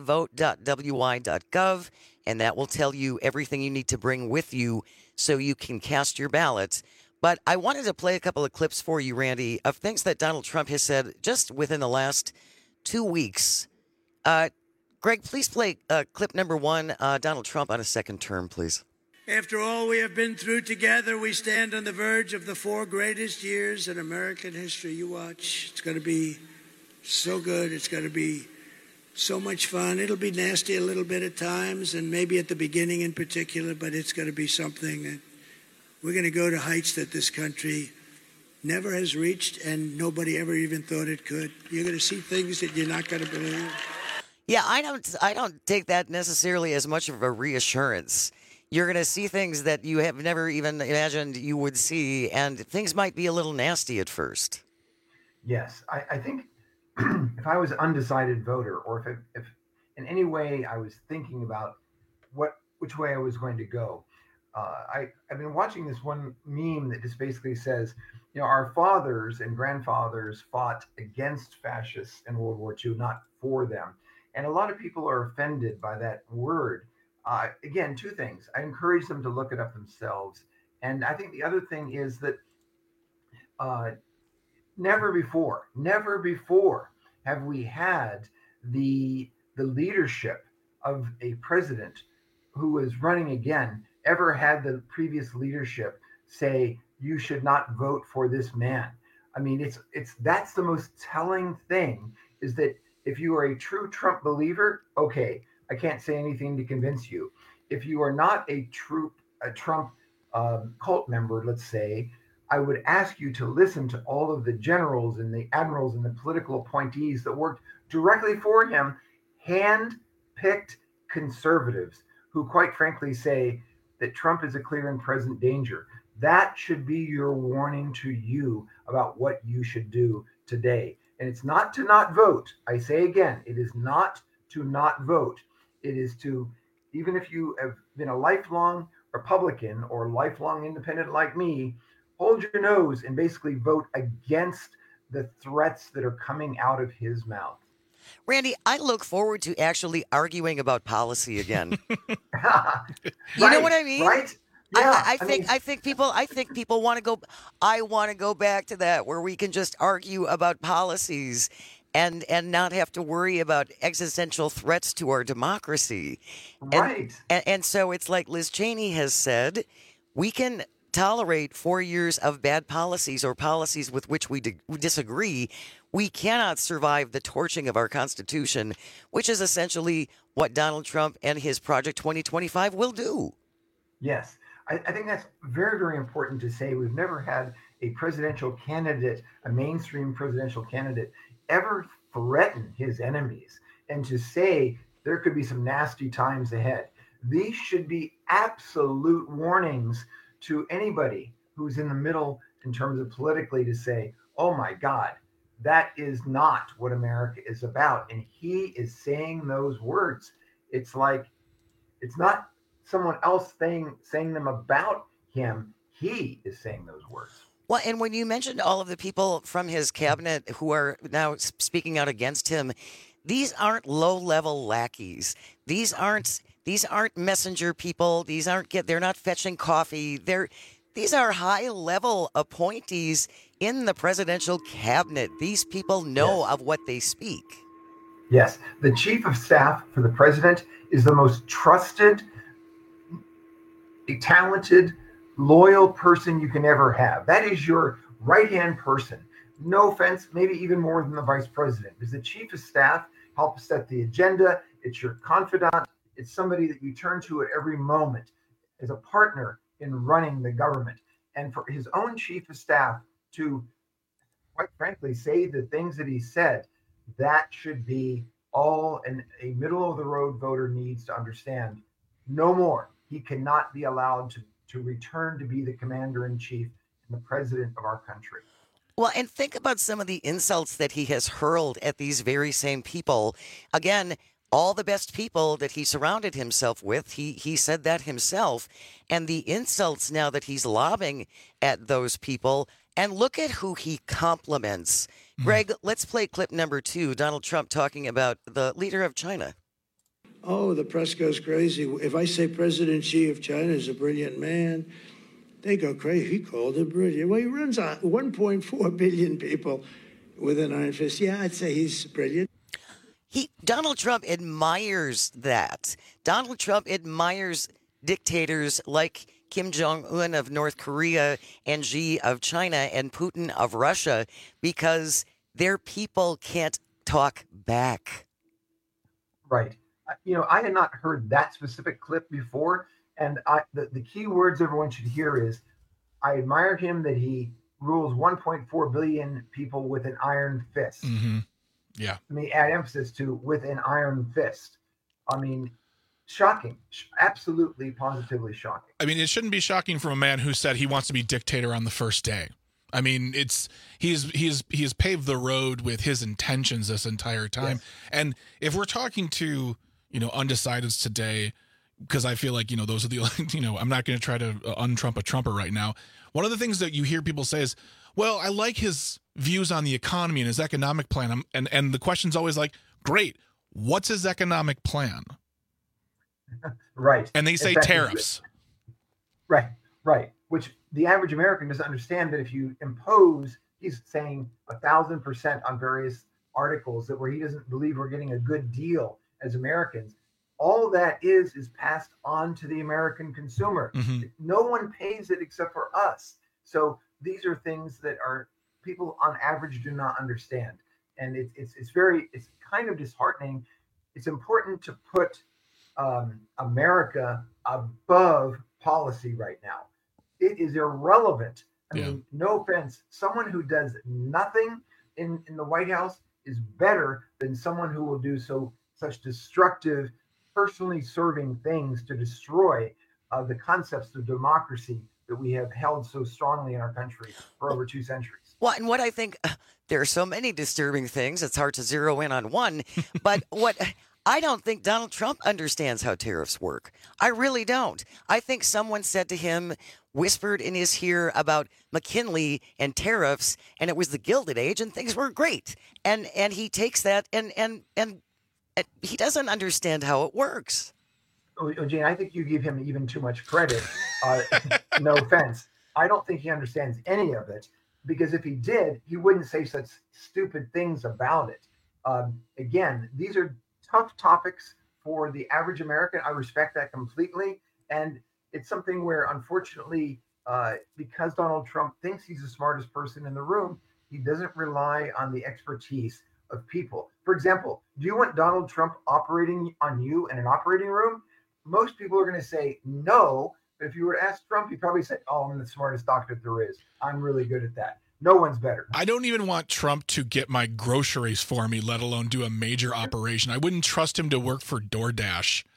myvote.wy.gov, and that will tell you everything you need to bring with you so you can cast your ballot. But I wanted to play a couple of clips for you, Randy, of things that Donald Trump has said just within the last two weeks. Uh, Greg, please play uh, clip number one, uh, Donald Trump on a second term, please. After all we have been through together, we stand on the verge of the four greatest years in American history. You watch. It's going to be so good. It's going to be so much fun. It'll be nasty a little bit at times, and maybe at the beginning in particular, but it's going to be something that we're going to go to heights that this country never has reached, and nobody ever even thought it could. You're going to see things that you're not going to believe. Yeah, I don't I don't take that necessarily as much of a reassurance. You're going to see things that you have never even imagined you would see, and things might be a little nasty at first. Yes, I, I think if I was an undecided voter, or if, it, if in any way I was thinking about what which way I was going to go, uh, I, I've been watching this one meme that just basically says, you know, our fathers and grandfathers fought against fascists in World War Two, not for them. And a lot of people are offended by that word. Uh, again, two things. I encourage them to look it up themselves. And I think the other thing is that uh, never before, never before have we had the the leadership of a president who is running again ever had the previous leadership say, you should not vote for this man. I mean, it's it's that's the most telling thing, is that if you are a true Trump believer, okay, I can't say anything to convince you. If you are not a true a Trump um, cult member, let's say, I would ask you to listen to all of the generals and the admirals and the political appointees that worked directly for him, hand-picked conservatives who quite frankly say that Trump is a clear and present danger. That should be your warning to you about what you should do today. And it's not to not vote. I say again, it is not to not vote. It is to, even if you have been a lifelong Republican or lifelong independent like me, hold your nose and basically vote against the threats that are coming out of his mouth. Randy, I look forward to actually arguing about policy again. You Right, know what I mean? right? I, Yeah, I, I I think mean- I think people I think people want to go. I want to go back to that where we can just argue about policies and and not have to worry about existential threats to our democracy. And, Right. And, and so it's like Liz Cheney has said, we can tolerate four years of bad policies or policies with which we di- disagree. We cannot survive the torching of our Constitution, which is essentially what Donald Trump and his Project twenty twenty-five will do. Yes. I, I think that's very, very important to say. We've never had a presidential candidate, a mainstream presidential candidate, ever threaten his enemies and to say there could be some nasty times ahead. These should be absolute warnings to anybody who's in the middle in terms of politically to say, oh my God, that is not what America is about. And he is saying those words. It's like, it's not someone else saying, saying them about him. He is saying those words. Well, and when you mentioned all of the people from his cabinet who are now speaking out against him, these aren't low-level lackeys. These aren't these aren't messenger people. These aren't get. They're not fetching coffee. They're these are high-level appointees in the presidential cabinet. These people know yes. of what they speak. Yes, the chief of staff for the president is the most trusted, talented, loyal person you can ever have. That is your right-hand person. No offense, maybe even more than the vice president, because the chief of staff helps set the agenda. It's your confidant. It's somebody that you turn to at every moment as a partner in running the government. And for his own chief of staff to, quite frankly, say the things that he said, that should be all an, a middle-of-the-road voter needs to understand. No more. He cannot be allowed to, to return to be the commander-in-chief and the president of our country. Well, and think about some of the insults that he has hurled at these very same people. Again, all the best people that he surrounded himself with, he he said that himself. And the insults now that he's lobbing at those people, and look at who he compliments. Mm-hmm. Greg, let's play clip number two, Donald Trump talking about the leader of China. Oh, the press goes crazy. If I say President Xi of China is a brilliant man, they go crazy. He called him brilliant. Well, he runs on one point four billion people with an iron fist. Yeah, I'd say he's brilliant. He Donald Trump admires that. Donald Trump admires dictators like Kim Jong-un of North Korea and Xi of China and Putin of Russia because their people can't talk back. Right. You know, I had not heard that specific clip before. And I, the, the key words everyone should hear is, I admire him that he rules one point four billion people with an iron fist. Mm-hmm. Yeah. Let me add emphasis to with an iron fist. I mean, shocking. Absolutely, positively shocking. I mean, it shouldn't be shocking from a man who said he wants to be dictator on the first day. I mean, it's he's he's he's paved the road with his intentions this entire time. Yes. And if we're talking to, you know, undecideds today, because I feel like, you know, those are the, you know, I'm not going to try to un-Trump a Trumper right now. One of the things that you hear people say is, well, I like his views on the economy and his economic plan. I'm, and, and the question's always like, great, what's his economic plan? Right. And they say exactly. Tariffs. Right, right. Which the average American doesn't understand that if you impose, he's saying a thousand percent on various articles that where he doesn't believe we're getting a good deal as Americans. All that is is passed on to the American consumer. Mm-hmm. No one pays it except for us. So these are things that are people on average do not understand, and it's it's it's very it's kind of disheartening. It's important to put um, America above policy right now. It is irrelevant. I yeah. mean, no offense, someone who does nothing in in the White House is better than someone who will do so such destructive, personally serving things to destroy uh, the concepts of democracy that we have held so strongly in our country for over two centuries. Well, and what I think, uh, there are so many disturbing things, it's hard to zero in on one, but what I don't think Donald Trump understands how tariffs work. I really don't. I think someone said to him, whispered in his ear about McKinley and tariffs, and it was the Gilded Age, and things were great. And and he takes that and and and he doesn't understand how it works. Oh, Jane, I think you give him even too much credit. Uh, no offense. I don't think he understands any of it, because if he did, he wouldn't say such stupid things about it. Um, again, these are tough topics for the average American. I respect that completely. And it's something where, unfortunately, uh, because Donald Trump thinks he's the smartest person in the room, he doesn't rely on the expertise of people. For example, do you want Donald Trump operating on you in an operating room? Most people are going to say no, But if you were to ask Trump, he'd probably say, oh, I'm the smartest doctor there is. I'm really good at that. No one's better. I don't even want Trump to get my groceries for me, let alone do a major operation. I wouldn't trust him to work for DoorDash.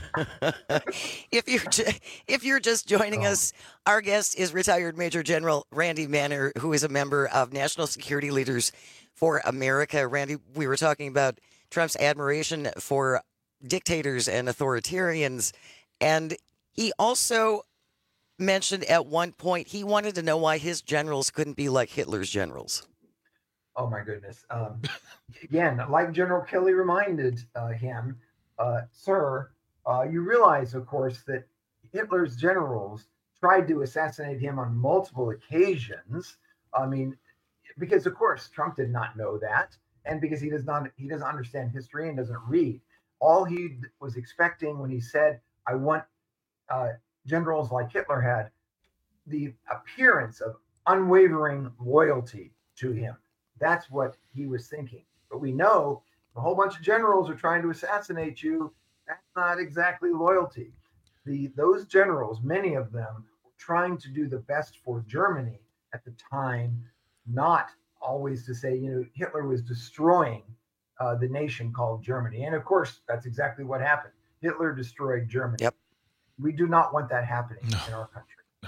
If you're ju- if you're just joining oh. us, our guest is retired Major General Randy Manner, who is a member of National Security Leaders for America. Randy, we were talking about Trump's admiration for dictators and authoritarians, and he also mentioned at one point he wanted to know why his generals couldn't be like Hitler's generals. Oh, my goodness. Um, again, like General Kelly reminded uh, him, uh, sir, uh, you realize, of course, that Hitler's generals tried to assassinate him on multiple occasions. I mean, because, of course, Trump did not know that. And because he does not, he doesn't understand history and doesn't read. All he was expecting when he said, I want uh, generals like Hitler had, the appearance of unwavering loyalty to him. That's what he was thinking. But we know a whole bunch of generals are trying to assassinate you. That's not exactly loyalty. The those generals, many of them, were trying to do the best for Germany at the time, not always to say, you know, Hitler was destroying uh, the nation called Germany. And of course, that's exactly what happened. Hitler destroyed Germany. Yep. We do not want that happening no. in our country. No.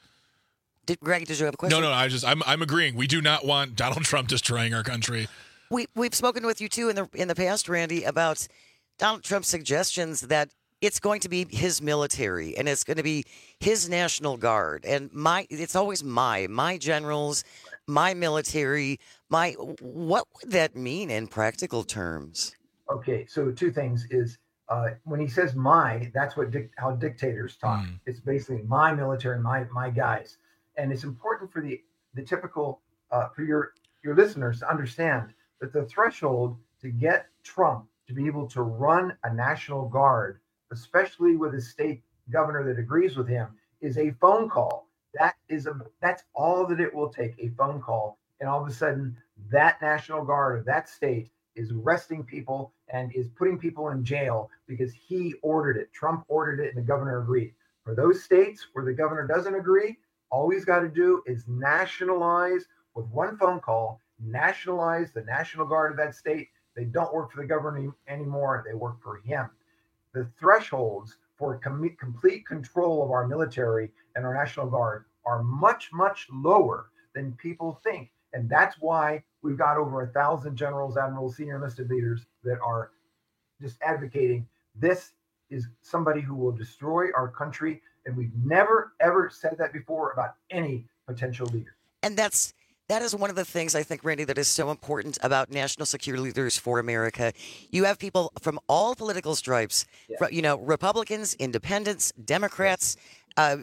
Did Greg, did you have a question? No, no, I just I'm I'm agreeing. We do not want Donald Trump destroying our country. We we've spoken with you too in the in the past, Randy, about Donald Trump's suggestions that it's going to be his military and it's going to be his National Guard and my it's always my my generals, my military, my what would that mean in practical terms? Okay, so two things is Uh, when he says my, that's what dic- how dictators talk. Mm. It's basically my military, my my guys, and it's important for the the typical uh, for your your listeners to understand that the threshold to get Trump to be able to run a National Guard, especially with a state governor that agrees with him, is a phone call. That is a that's all that it will take, a phone call, and all of a sudden that National Guard of that state is arresting people and is putting people in jail because he ordered it. Trump ordered it and the governor agreed. For those states where the governor doesn't agree, all he's got to do is nationalize with one phone call, nationalize the National Guard of that state. They don't work for the governor anymore. They work for him. The thresholds for com- complete control of our military and our National Guard are much, much lower than people think. And that's why we've got over a thousand generals, admirals, senior enlisted leaders that are just advocating this is somebody who will destroy our country. And we've never, ever said that before about any potential leader. And that's that is one of the things I think, Randy, that is so important about National Security Leaders for America. You have people from all political stripes, yeah. you know, Republicans, independents, Democrats, uh,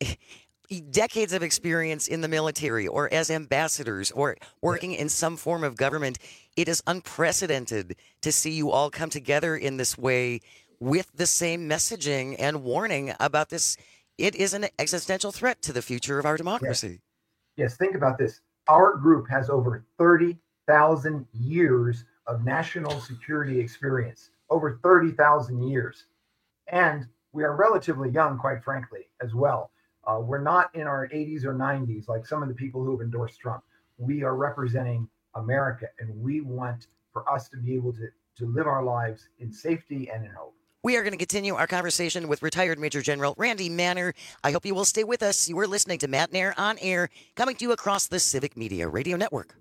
decades of experience in the military or as ambassadors or working in some form of government. It is unprecedented to see you all come together in this way with the same messaging and warning about this. It is an existential threat to the future of our democracy. Yes, yes, think about this. Our group has over thirty thousand years of national security experience, over thirty thousand years. And we are relatively young, quite frankly, as well. Uh, we're not in our eighties or nineties like some of the people who have endorsed Trump. We are representing America, and we want for us to be able to, to live our lives in safety and in hope. We are going to continue our conversation with retired Major General Randy Manner. I hope you will stay with us. You are listening to Matt Nair on Air, coming to you across the Civic Media Radio Network.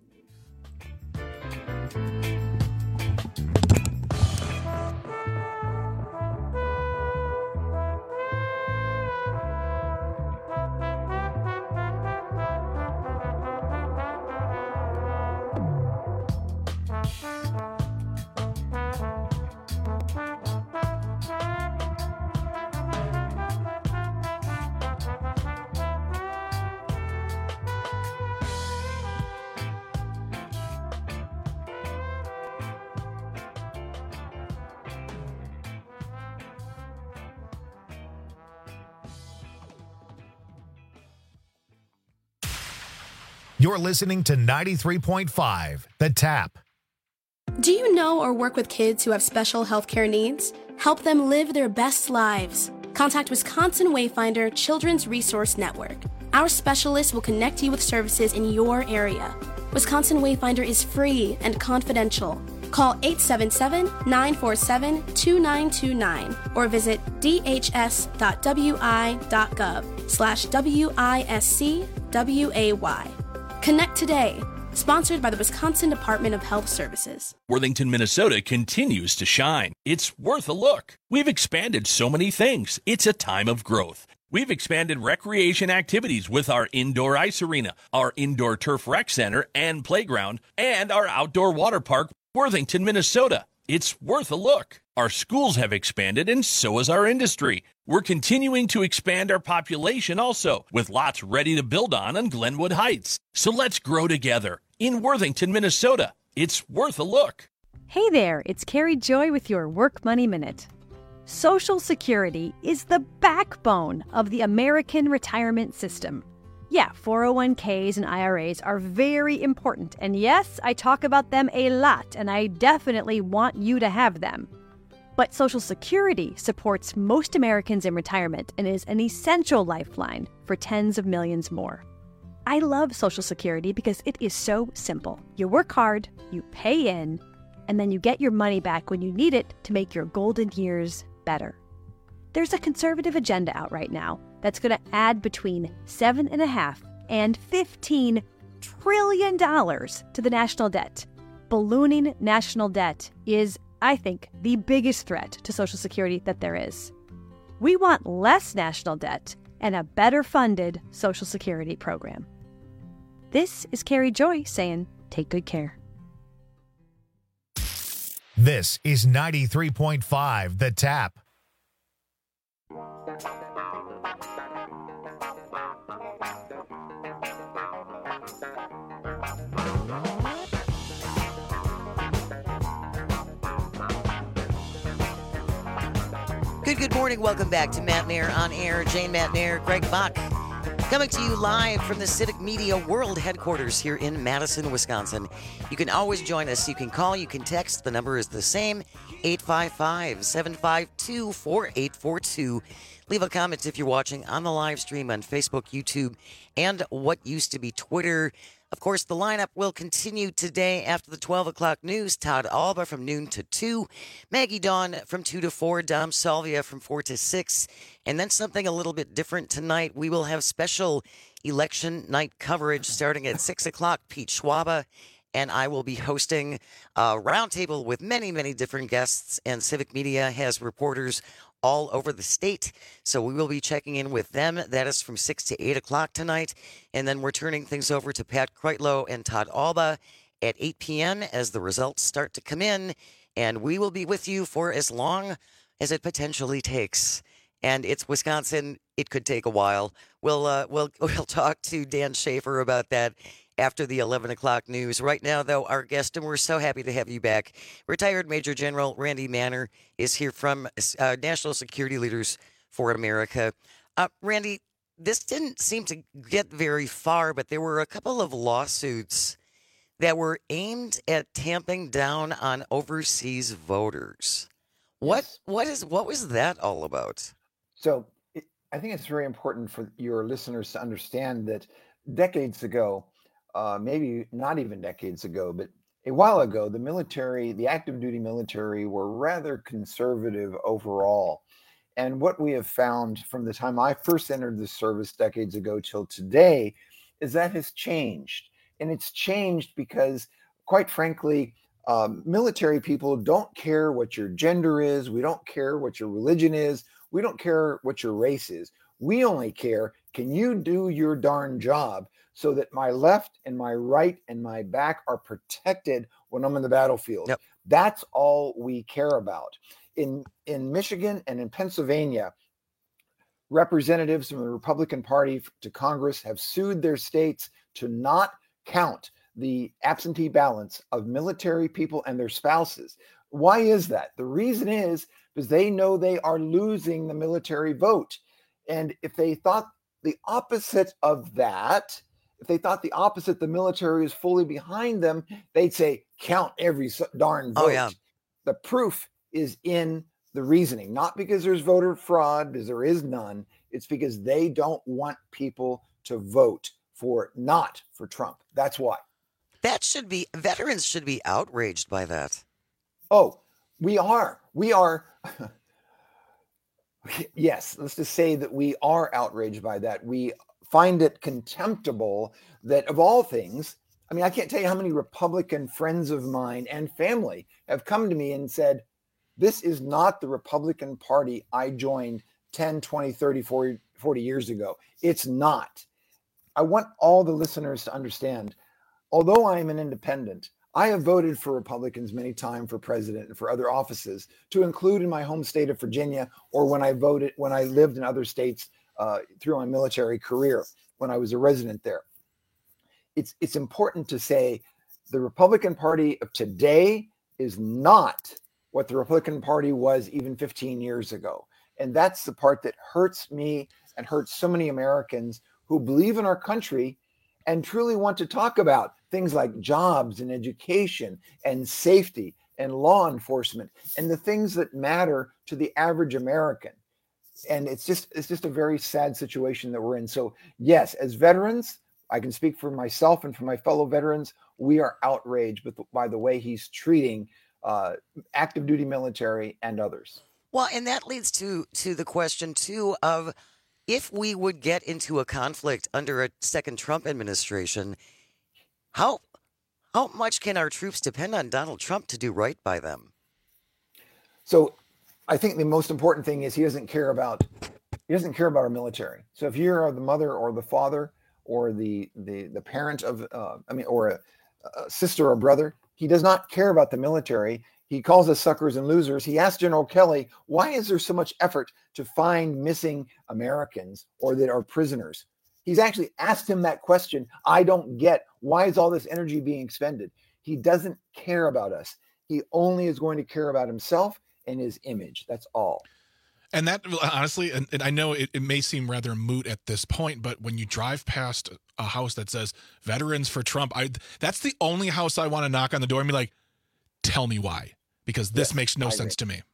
You're listening to ninety-three point five, The Tap. Do you know or work with kids who have special healthcare needs? Help them live their best lives. contact Wisconsin Wayfinder Children's Resource Network. Our specialists will connect you with services in your area. Wisconsin Wayfinder is free and confidential. Call eight seven seven, nine four seven, two nine two nine or visit dhs.wi.gov slash W-I-S-C-W-A-Y. Connect today. Sponsored by the Wisconsin Department of Health Services. Worthington, Minnesota continues to shine. It's worth a look. We've expanded so many things. It's a time of growth. We've expanded recreation activities with our indoor ice arena, our indoor turf rec center and playground, and our outdoor water park, Worthington, Minnesota. It's worth a look. Our schools have expanded, and so has our industry. We're continuing to expand our population also, with lots ready to build on on Glenwood Heights. So let's grow together in Worthington, Minnesota. It's worth a look. Hey there, it's Carrie Joy with your Work Money Minute. Social Security is the backbone of the American retirement system. Yeah, four oh one k's and I R As are very important, and yes, I talk about them a lot, and I definitely want you to have them. But Social Security supports most Americans in retirement and is an essential lifeline for tens of millions more. I love Social Security because it is so simple. You work hard, you pay in, and then you get your money back when you need it to make your golden years better. There's a conservative agenda out right now that's going to add between seven and a half and fifteen trillion dollars to the national debt. Ballooning national debt is, I think, the biggest threat to Social Security that there is. We want less national debt and a better funded Social Security program. This is Carrie Joy saying, take good care. This is ninety-three point five The Tap. Good, good morning. Welcome back to Matt Nair on Air. Jane Matt Nair, Greg Bach, coming to you live from the Civic Media World headquarters here in Madison, Wisconsin. You can always join us. You can call, you can text. The number is the same, eight five five, seven five two, four eight four two. Leave a comment if you're watching on the live stream on Facebook, YouTube, and what used to be Twitter. Of course, the lineup will continue today after the twelve o'clock news. Todd Alba from noon to two. Maggie Dawn from two to four. Dom Salvia from four to six. And then something a little bit different tonight. We will have special election night coverage starting at six o'clock. Pete Schwaba and I will be hosting a roundtable with many, many different guests. And Civic Media has reporters all over the state. So we will be checking in with them. That is from six to eight o'clock tonight. And then we're turning things over to Pat Kreitlow and Todd Alba at eight p.m. as the results start to come in. And we will be with you for as long as it potentially takes. And it's Wisconsin. It could take a while. We'll, uh, we'll, we'll talk to Dan Schaefer about that after the eleven o'clock news. Right now, though, our guest, and we're so happy to have you back, retired Major General Randy Manner is here from uh, National Security Leaders for America. Uh, Randy, this didn't seem to get very far, but there were a couple of lawsuits that were aimed at tamping down on overseas voters. What Yes. what is what was that all about? So it, I think it's very important for your listeners to understand that decades ago, uh, maybe not even decades ago, but a while ago, the military, the active duty military, were rather conservative overall. And what we have found from the time I first entered the service decades ago till today is that has changed. And it's changed because, quite frankly, um, military people don't care what your gender is. We don't care what your religion is. We don't care what your race is. We only care, can you do your darn job so that my left and my right and my back are protected when I'm in the battlefield? Yep. That's all we care about. In, in Michigan and in Pennsylvania, representatives from the Republican Party to Congress have sued their states to not count the absentee ballots of military people and their spouses. Why is that? The reason is because they know they are losing the military vote. And if they thought the opposite of that, if they thought the opposite, the military is fully behind them, they'd say, count every darn vote. Oh, yeah. The proof is in the reasoning, not because there's voter fraud, because there is none. It's because they don't want people to vote for, not for Trump. That's why. That should be, veterans should be outraged by that. Oh, we are. We are. Yes, let's just say that we are outraged by that. We find it contemptible that, of all things, I mean, I can't tell you how many Republican friends of mine and family have come to me and said, this is not the Republican Party I joined ten, twenty, thirty, forty, forty years ago. It's not. I want all the listeners to understand, although I am an independent, I have voted for Republicans many times for president and for other offices, to include in my home state of Virginia, or when I voted, when I lived in other states uh, through my military career, when I was a resident there. It's, it's important to say the Republican Party of today is not what the Republican Party was even fifteen years ago. And that's the part that hurts me and hurts so many Americans who believe in our country and truly want to talk about things like jobs and education and safety and law enforcement and the things that matter to the average American. And it's just, it's just a very sad situation that we're in. So yes, as veterans, I can speak for myself and for my fellow veterans, we are outraged by the way he's treating uh, active duty military and others. Well, and that leads to to the question, too, of if we would get into a conflict under a second Trump administration, how how much can our troops depend on Donald Trump to do right by them? So I think the most important thing is he doesn't care about he doesn't care about our military. So if you're the mother or the father or the the the parent of uh, I mean, or a, a sister or brother, he does not care about the military. He calls us suckers and losers. He asked General Kelly, why is there so much effort to find missing Americans or that are prisoners? He's actually asked him that question. I don't get, why is all this energy being expended? He doesn't care about us. He only is going to care about himself and his image. That's all. And that, honestly, and, and I know it, it may seem rather moot at this point, but when you drive past a house that says Veterans for Trump, I that's the only house I want to knock on the door and be like, tell me why, because this yes, makes no I sense agree. to me.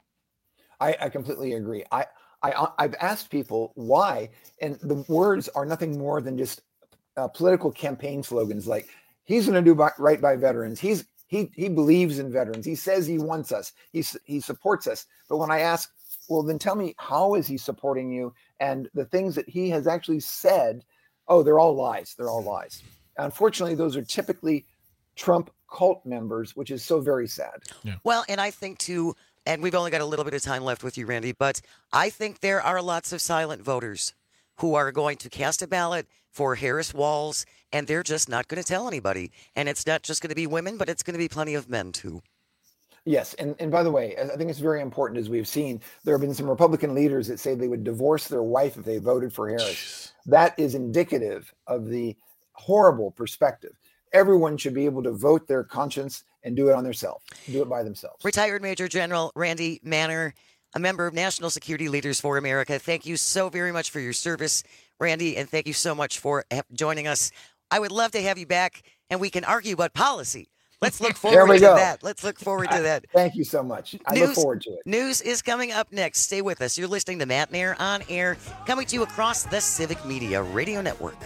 I, I completely agree. I, I, I've asked people why, and the words are nothing more than just uh, political campaign slogans like, he's going to do by, right by veterans. He's he he believes in veterans. He says he wants us. He, he supports us. But when I ask, well, then tell me, how is he supporting you? And the things that he has actually said, oh, they're all lies. They're all lies. Unfortunately, those are typically Trump cult members, which is so very sad. Yeah. Well, and I think too, and we've only got a little bit of time left with you, Randy, but I think there are lots of silent voters who are going to cast a ballot for Harris Walz, and they're just not going to tell anybody. And it's not just going to be women, but it's going to be plenty of men too. Yes. And, and by the way, I think it's very important, as we've seen, there have been some Republican leaders that say they would divorce their wife if they voted for Harris. That is indicative of the horrible perspective. Everyone should be able to vote their conscience and do it on themselves, do it by themselves. Retired Major General Randy Manner, a member of National Security Leaders for America. Thank you so very much for your service, Randy, and thank you so much for joining us. I would love to have you back, and we can argue about policy. Let's look forward to go. that. Let's look forward to that. Thank you so much. I news, look forward to it. News is coming up next. Stay with us. You're listening to Matt Nair on Air, coming to you across the Civic Media Radio Network.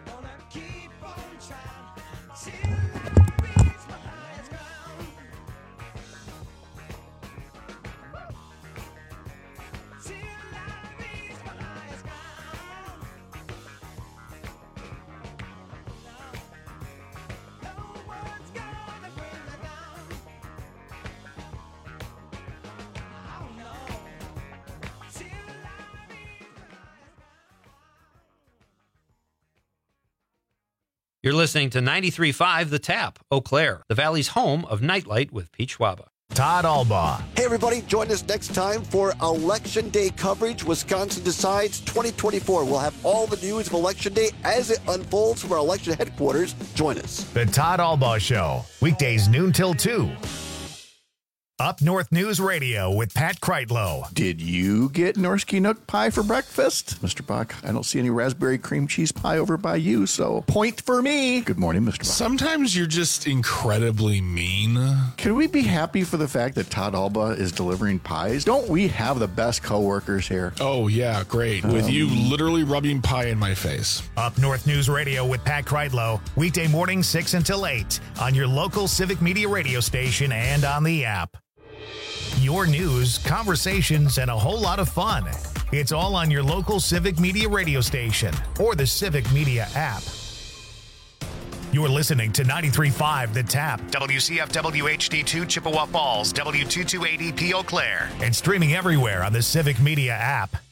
You're listening to ninety-three point five The Tap, Eau Claire, the Valley's home of Nightlight with Pete Schwaba. Todd Albaugh. Hey, everybody, join us next time for Election Day coverage. Wisconsin Decides twenty twenty-four. We'll have all the news of Election Day as it unfolds from our election headquarters. Join us. The Todd Albaugh Show, weekdays noon till two. Up North News Radio with Pat Kreitlow. Did you get Norsky Nook pie for breakfast? Mister Buck, I don't see any raspberry cream cheese pie over by you, so point for me. Good morning, Mister Buck. Sometimes you're just incredibly mean. Can we be happy for the fact that Todd Alba is delivering pies? Don't we have the best coworkers here? Oh, yeah, great. Um, with you literally rubbing pie in my face. Up North News Radio with Pat Kreitlow, weekday morning six until eight on your local Civic Media radio station and on the app. Your news, conversations, and a whole lot of fun. It's all on your local Civic Media radio station or the Civic Media app. You're listening to ninety-three point five The Tap, W C F W H D two Chippewa Falls, W two two eight E P Eau Claire, and streaming everywhere on the Civic Media app.